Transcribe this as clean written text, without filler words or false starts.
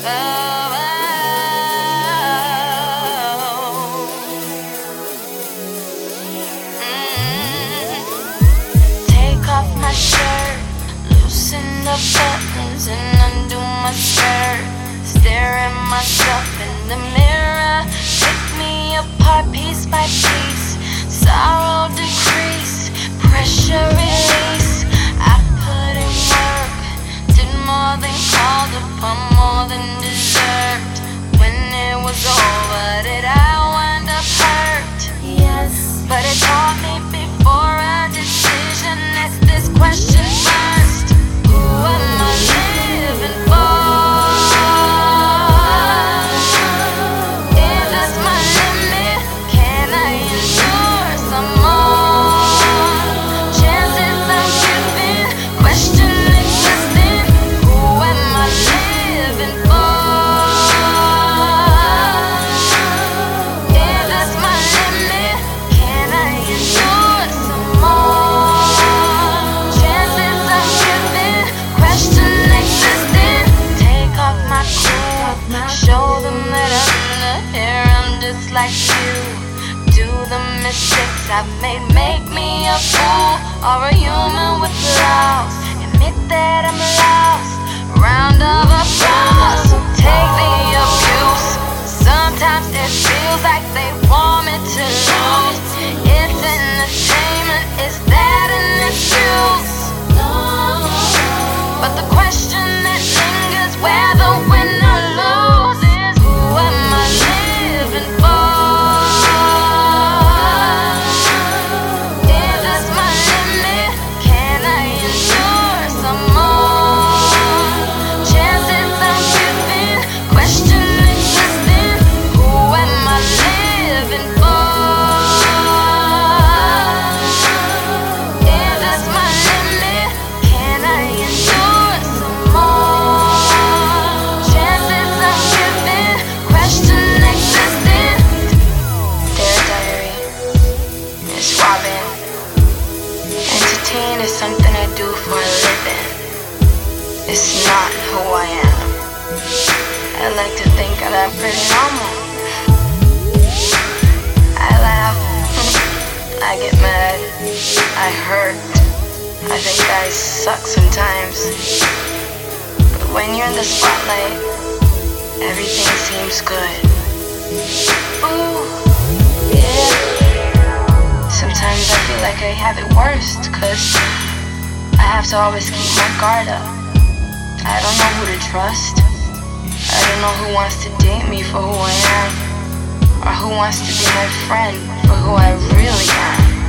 Take off my shirt, loosen the buttons and undo my skirt. Stare at myself in the mirror, pick me apart piece by piece. Sorrow decrease, pressure release. I put in work, did more than called upon, more than deserved. When it was over, did I wind up hurt? Yes, but it taught me before a decision. Ask this question first: who am I living for? Is this my limit? Can I endure some more? Chances I'm giving, question existing. Who am I living for? Is this my limit? Can I endure some more? Chances I'm giving, question existing. Take off my clothes, show them that under here I'm just like you. Do the mistakes I've made make me a fool or a human with flaws? Admit that I'm lost. Round of applause, so take the abuse. Sometimes it feels like they want me to lose. It's entertainment, is that an excuse? But the question that lingers, whether win or lose, is who am I living for? Is this my limit? Can I endure some more? Chances I'm giving, question existing. Who am I living for? Is this my limit? Can I endure some more? Chances I'm giving, question existing. Dear Diary, Miss Robin. Entertain is something I do for a living. It's not who I am. I like to think that I'm pretty normal. I laugh, I get mad, I hurt. I think guys suck sometimes. But when you're in the spotlight, everything seems good. Ooh, yeah. Sometimes I feel like I have it worst, 'cause I have to always keep my guard up. I don't know who to trust. I don't know who wants to date me for who I am, or who wants to be my friend for who I really am.